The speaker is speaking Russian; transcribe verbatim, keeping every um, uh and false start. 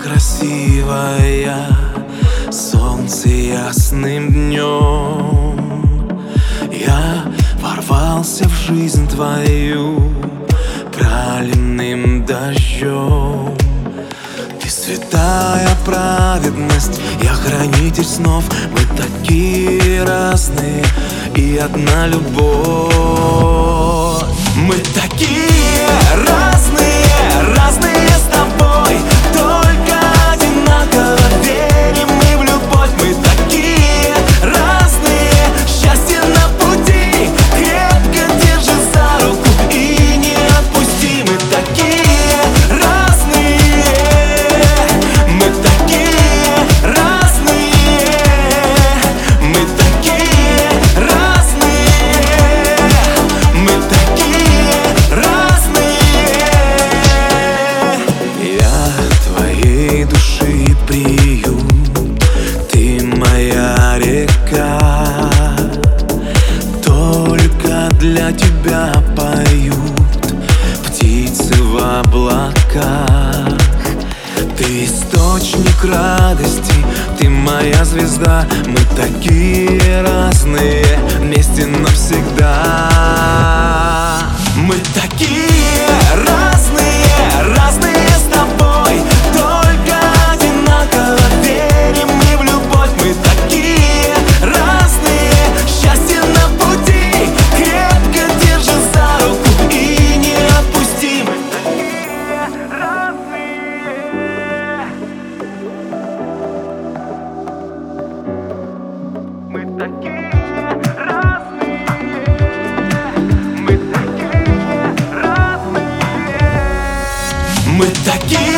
красивая, солнце ясным днем. Я ворвался в жизнь твою проливным дождем. Ты святая праведность, я хранитель снов. Мы такие разные, и одна любовь. Мы такие разные, разные с тобой, только одинаково верим мы в любовь. Мы такие разные, счастье на пути, крепко держи за руку и не отпусти. Мы такие разные, мы такие разные, мы такие разные, мы такие разные. Я твоей души приют, ты моя река, только для тебя поют птицы в облаках. Ты источник радости, ты моя звезда. Мы такие разные, вместе навсегда. Мы такие разные, разные с тобой, только одинаково верим мы в любовь. Мы такие разные, счастье на пути, крепко держи за руку и не отпусти. Мы такие разные, мы такие разные, мы такие разные, мы такие